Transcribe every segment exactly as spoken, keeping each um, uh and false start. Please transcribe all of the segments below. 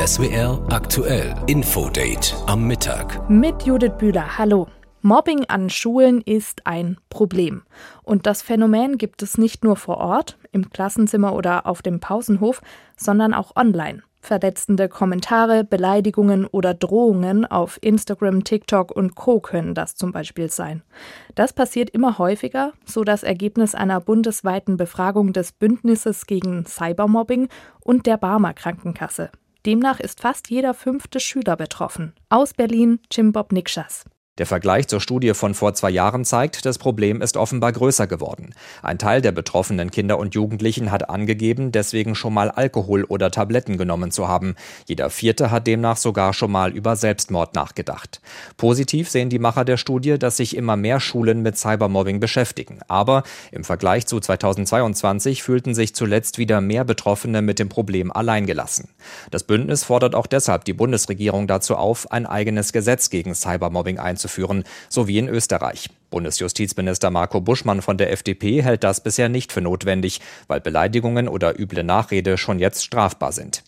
S W R aktuell Infodate am Mittag. Mit Judith Bühler, hallo. Mobbing an Schulen ist ein Problem. Und das Phänomen gibt es nicht nur vor Ort, im Klassenzimmer oder auf dem Pausenhof, sondern auch online. Verletzende Kommentare, Beleidigungen oder Drohungen auf Instagram, TikTok und Co. können das zum Beispiel sein. Das passiert immer häufiger, so das Ergebnis einer bundesweiten Befragung des Bündnisses gegen Cybermobbing und der Barmer Krankenkasse. Demnach ist fast jeder fünfte Schüler betroffen. Aus Berlin, Cimbob Nikschas. Der Vergleich zur Studie von vor zwei Jahren zeigt, das Problem ist offenbar größer geworden. Ein Teil der betroffenen Kinder und Jugendlichen hat angegeben, deswegen schon mal Alkohol oder Tabletten genommen zu haben. Jeder Vierte hat demnach sogar schon mal über Selbstmord nachgedacht. Positiv sehen die Macher der Studie, dass sich immer mehr Schulen mit Cybermobbing beschäftigen. Aber im Vergleich zu zweitausendzweiundzwanzig fühlten sich zuletzt wieder mehr Betroffene mit dem Problem alleingelassen. Das Bündnis fordert auch deshalb die Bundesregierung dazu auf, ein eigenes Gesetz gegen Cybermobbing einzuführen. Führen, so wie in Österreich. Bundesjustizminister Marco Buschmann von der F D P hält das bisher nicht für notwendig, weil Beleidigungen oder üble Nachrede schon jetzt strafbar sind.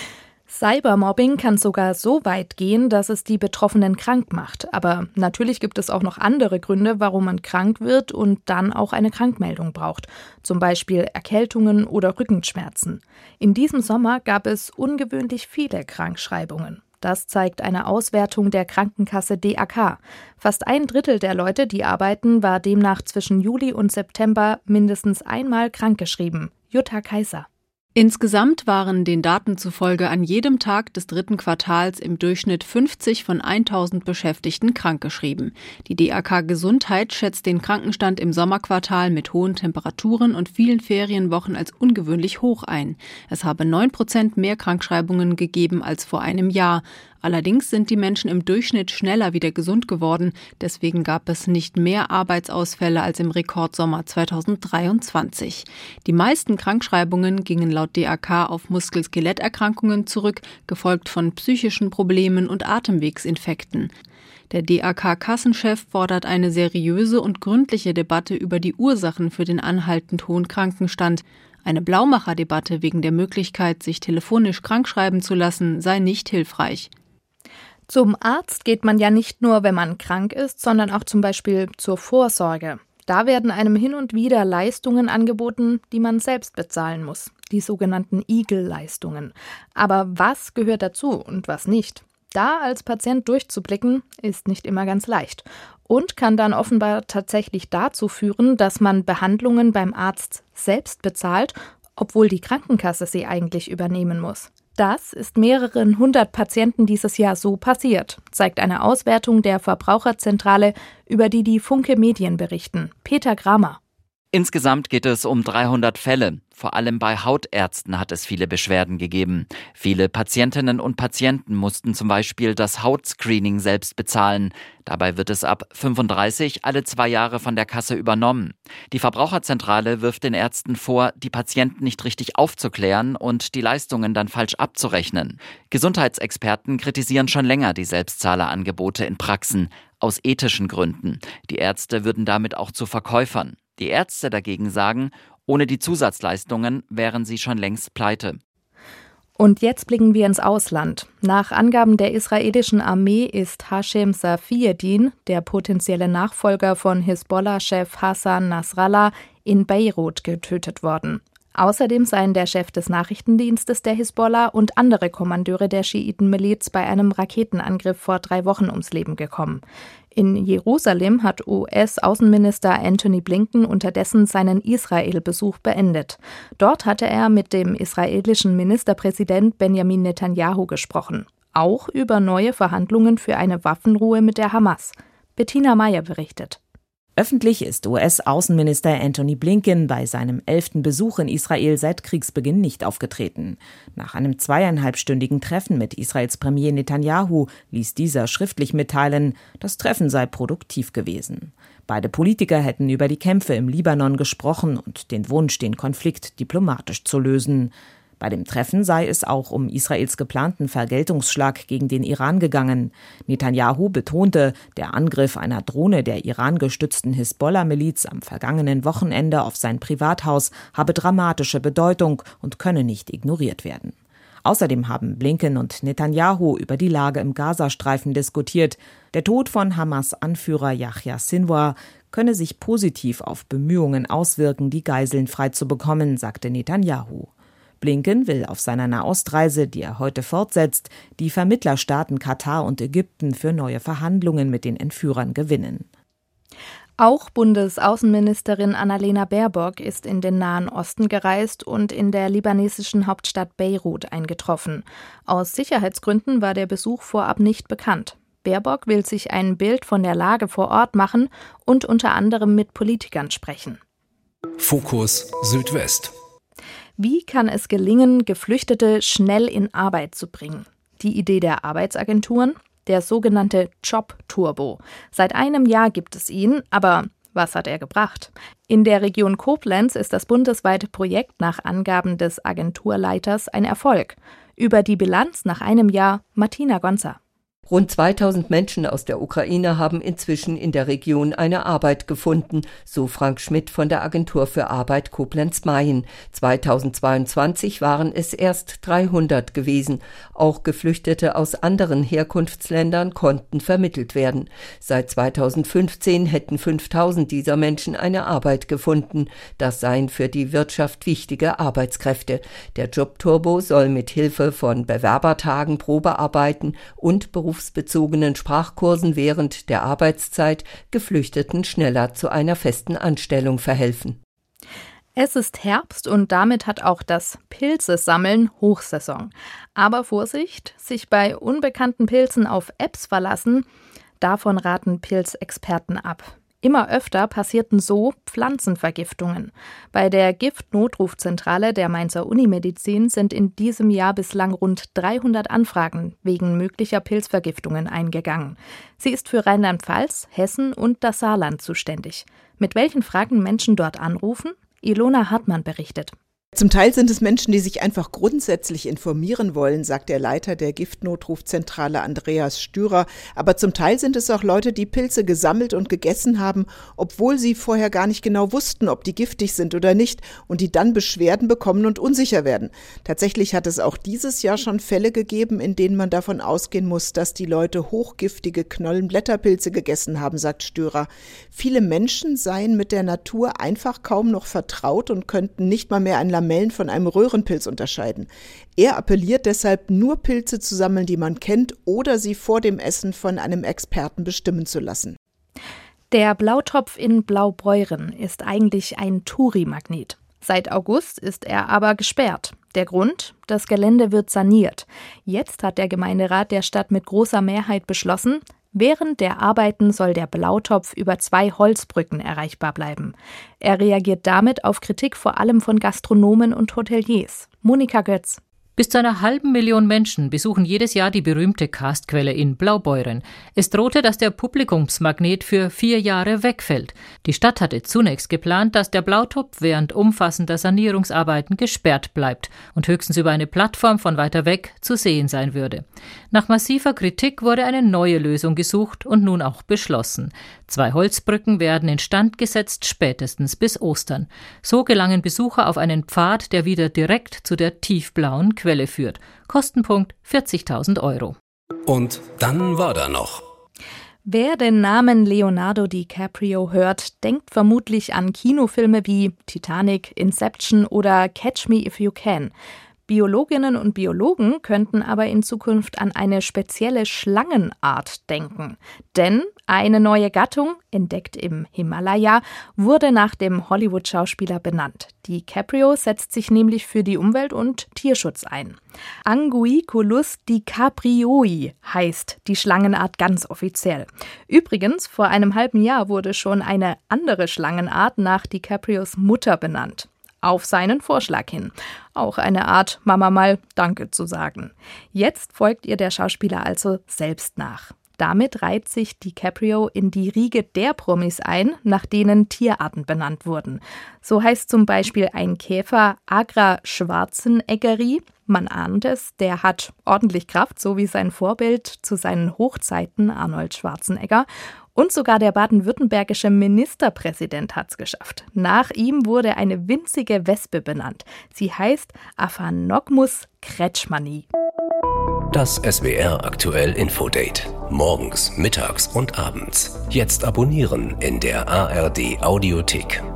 Cybermobbing kann sogar so weit gehen, dass es die Betroffenen krank macht. Aber natürlich gibt es auch noch andere Gründe, warum man krank wird und dann auch eine Krankmeldung braucht. Zum Beispiel Erkältungen oder Rückenschmerzen. In diesem Sommer gab es ungewöhnlich viele Krankschreibungen. Das zeigt eine Auswertung der Krankenkasse D A K. Fast ein Drittel der Leute, die arbeiten, war demnach zwischen Juli und September mindestens einmal krankgeschrieben. Jutta Kaiser. Insgesamt waren den Daten zufolge an jedem Tag des dritten Quartals im Durchschnitt fünfzig von tausend Beschäftigten krankgeschrieben. Die D A K Gesundheit schätzt den Krankenstand im Sommerquartal mit hohen Temperaturen und vielen Ferienwochen als ungewöhnlich hoch ein. Es habe neun Prozent mehr Krankschreibungen gegeben als vor einem Jahr. Allerdings sind die Menschen im Durchschnitt schneller wieder gesund geworden. Deswegen gab es nicht mehr Arbeitsausfälle als im Rekordsommer zweitausenddreiundzwanzig. Die meisten Krankschreibungen gingen laut D A K auf Muskel-Skeletterkrankungen zurück, gefolgt von psychischen Problemen und Atemwegsinfekten. Der D A K-Kassenchef fordert eine seriöse und gründliche Debatte über die Ursachen für den anhaltend hohen Krankenstand. Eine Blaumacher-Debatte wegen der Möglichkeit, sich telefonisch krankschreiben zu lassen, sei nicht hilfreich. Zum Arzt geht man ja nicht nur, wenn man krank ist, sondern auch zum Beispiel zur Vorsorge. Da werden einem hin und wieder Leistungen angeboten, die man selbst bezahlen muss, die sogenannten I G L-Leistungen. Aber was gehört dazu und was nicht? Da als Patient durchzublicken, ist nicht immer ganz leicht und kann dann offenbar tatsächlich dazu führen, dass man Behandlungen beim Arzt selbst bezahlt, obwohl die Krankenkasse sie eigentlich übernehmen muss. Das ist mehreren hundert Patienten dieses Jahr so passiert, zeigt eine Auswertung der Verbraucherzentrale, über die die Funke Medien berichten. Peter Kramer. Insgesamt geht es um dreihundert Fälle. Vor allem bei Hautärzten hat es viele Beschwerden gegeben. Viele Patientinnen und Patienten mussten zum Beispiel das Hautscreening selbst bezahlen. Dabei wird es ab fünfunddreißig alle zwei Jahre von der Kasse übernommen. Die Verbraucherzentrale wirft den Ärzten vor, die Patienten nicht richtig aufzuklären und die Leistungen dann falsch abzurechnen. Gesundheitsexperten kritisieren schon länger die Selbstzahlerangebote in Praxen, aus ethischen Gründen. Die Ärzte würden damit auch zu Verkäufern. Die Ärzte dagegen sagen, ohne die Zusatzleistungen wären sie schon längst pleite. Und jetzt blicken wir ins Ausland. Nach Angaben der israelischen Armee ist Hashem Safieddin, der potenzielle Nachfolger von Hisbollah-Chef Hassan Nasrallah, in Beirut getötet worden. Außerdem seien der Chef des Nachrichtendienstes der Hisbollah und andere Kommandeure der Schiitenmiliz bei einem Raketenangriff vor drei Wochen ums Leben gekommen. In Jerusalem hat U S-Außenminister Antony Blinken unterdessen seinen Israel-Besuch beendet. Dort hatte er mit dem israelischen Ministerpräsident Benjamin Netanyahu gesprochen. Auch über neue Verhandlungen für eine Waffenruhe mit der Hamas. Bettina Meyer berichtet. Öffentlich ist U S-Außenminister Antony Blinken bei seinem elften Besuch in Israel seit Kriegsbeginn nicht aufgetreten. Nach einem zweieinhalbstündigen Treffen mit Israels Premier Netanyahu ließ dieser schriftlich mitteilen, das Treffen sei produktiv gewesen. Beide Politiker hätten über die Kämpfe im Libanon gesprochen und den Wunsch, den Konflikt diplomatisch zu lösen. Bei dem Treffen sei es auch um Israels geplanten Vergeltungsschlag gegen den Iran gegangen. Netanyahu betonte, der Angriff einer Drohne der Iran-gestützten Hisbollah-Miliz am vergangenen Wochenende auf sein Privathaus habe dramatische Bedeutung und könne nicht ignoriert werden. Außerdem haben Blinken und Netanyahu über die Lage im Gazastreifen diskutiert. Der Tod von Hamas-Anführer Yahya Sinwar könne sich positiv auf Bemühungen auswirken, die Geiseln freizubekommen, sagte Netanyahu. Blinken will auf seiner Nahostreise, die er heute fortsetzt, die Vermittlerstaaten Katar und Ägypten für neue Verhandlungen mit den Entführern gewinnen. Auch Bundesaußenministerin Annalena Baerbock ist in den Nahen Osten gereist und in der libanesischen Hauptstadt Beirut eingetroffen. Aus Sicherheitsgründen war der Besuch vorab nicht bekannt. Baerbock will sich ein Bild von der Lage vor Ort machen und unter anderem mit Politikern sprechen. Fokus Südwest. Wie kann es gelingen, Geflüchtete schnell in Arbeit zu bringen? Die Idee der Arbeitsagenturen? Der sogenannte Job-Turbo. Seit einem Jahr gibt es ihn, aber was hat er gebracht? In der Region Koblenz ist das bundesweite Projekt nach Angaben des Agenturleiters ein Erfolg. Über die Bilanz nach einem Jahr Martina Gonza. Rund zweitausend Menschen aus der Ukraine haben inzwischen in der Region eine Arbeit gefunden, so Frank Schmidt von der Agentur für Arbeit Koblenz-Mayen. zweitausendzweiundzwanzig waren es erst dreihundert gewesen. Auch Geflüchtete aus anderen Herkunftsländern konnten vermittelt werden. Seit zweitausendfünfzehn hätten fünftausend dieser Menschen eine Arbeit gefunden. Das seien für die Wirtschaft wichtige Arbeitskräfte. Der Jobturbo soll mit Hilfe von Bewerbertagen, Probearbeiten und Berufs berufsbezogenen Sprachkursen während der Arbeitszeit Geflüchteten schneller zu einer festen Anstellung verhelfen. Es ist Herbst und damit hat auch das Pilze-Sammeln Hochsaison. Aber Vorsicht, sich bei unbekannten Pilzen auf Apps verlassen, davon raten Pilzexperten ab. Immer öfter passierten so Pflanzenvergiftungen. Bei der Giftnotrufzentrale der Mainzer Unimedizin sind in diesem Jahr bislang rund dreihundert Anfragen wegen möglicher Pilzvergiftungen eingegangen. Sie ist für Rheinland-Pfalz, Hessen und das Saarland zuständig. Mit welchen Fragen Menschen dort anrufen? Ilona Hartmann berichtet. Zum Teil sind es Menschen, die sich einfach grundsätzlich informieren wollen, sagt der Leiter der Giftnotrufzentrale Andreas Stürer. Aber zum Teil sind es auch Leute, die Pilze gesammelt und gegessen haben, obwohl sie vorher gar nicht genau wussten, ob die giftig sind oder nicht, und die dann Beschwerden bekommen und unsicher werden. Tatsächlich hat es auch dieses Jahr schon Fälle gegeben, in denen man davon ausgehen muss, dass die Leute hochgiftige Knollenblätterpilze gegessen haben, sagt Stürer. Viele Menschen seien mit der Natur einfach kaum noch vertraut und könnten nicht mal mehr ein Lamellen von einem Röhrenpilz unterscheiden. Er appelliert deshalb, nur Pilze zu sammeln, die man kennt, oder sie vor dem Essen von einem Experten bestimmen zu lassen. Der Blautopf in Blaubeuren ist eigentlich ein Touri-Magnet. Seit August ist er aber gesperrt. Der Grund? Das Gelände wird saniert. Jetzt hat der Gemeinderat der Stadt mit großer Mehrheit beschlossen, während der Arbeiten soll der Blautopf über zwei Holzbrücken erreichbar bleiben. Er reagiert damit auf Kritik vor allem von Gastronomen und Hoteliers. Monika Götz. Bis zu einer halben Million Menschen besuchen jedes Jahr die berühmte Karstquelle in Blaubeuren. Es drohte, dass der Publikumsmagnet für vier Jahre wegfällt. Die Stadt hatte zunächst geplant, dass der Blautopf während umfassender Sanierungsarbeiten gesperrt bleibt und höchstens über eine Plattform von weiter weg zu sehen sein würde. Nach massiver Kritik wurde eine neue Lösung gesucht und nun auch beschlossen. Zwei Holzbrücken werden instand gesetzt, spätestens bis Ostern. So gelangen Besucher auf einen Pfad, der wieder direkt zu der tiefblauen Quelle führt. Kostenpunkt vierzigtausend Euro. Und dann war da noch. Wer den Namen Leonardo DiCaprio hört, denkt vermutlich an Kinofilme wie Titanic, Inception oder Catch Me If You Can. Biologinnen und Biologen könnten aber in Zukunft an eine spezielle Schlangenart denken. Denn eine neue Gattung, entdeckt im Himalaya, wurde nach dem Hollywood-Schauspieler benannt. DiCaprio setzt sich nämlich für die Umwelt und Tierschutz ein. Anguiculus dicaprioi heißt die Schlangenart ganz offiziell. Übrigens, vor einem halben Jahr wurde schon eine andere Schlangenart nach DiCaprios Mutter benannt. Auf seinen Vorschlag hin. Auch eine Art, Mama mal Danke zu sagen. Jetzt folgt ihr der Schauspieler also selbst nach. Damit reiht sich DiCaprio in die Riege der Promis ein, nach denen Tierarten benannt wurden. So heißt zum Beispiel ein Käfer Agra schwarzeneggeri. Man ahnt es, der hat ordentlich Kraft, so wie sein Vorbild zu seinen Hochzeiten Arnold Schwarzenegger. Und sogar der baden-württembergische Ministerpräsident hat's geschafft. Nach ihm wurde eine winzige Wespe benannt. Sie heißt Aphanogmus kretschmanni. Das S W R aktuell Infodate. Morgens, mittags und abends. Jetzt abonnieren in der A R D Audiothek.